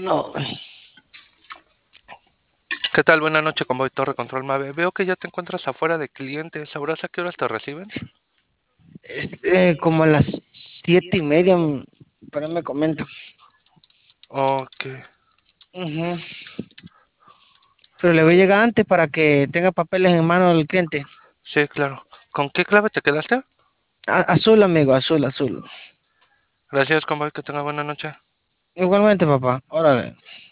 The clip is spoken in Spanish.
No, ¿Qué tal? Buenas noches, Convoy Torre Control Mave. Veo que ya te encuentras afuera de clientes. ¿Sabrás a qué horas te reciben? como a las 7:30, pero me comento. Ok, Ujú. Pero le voy a llegar antes para que tenga papeles en mano del cliente. sí, claro. ¿Con qué clave te quedaste? Azul, amigo, azul, azul. Gracias, Convoy, que tenga buena noche. Igualmente, papá. Órale.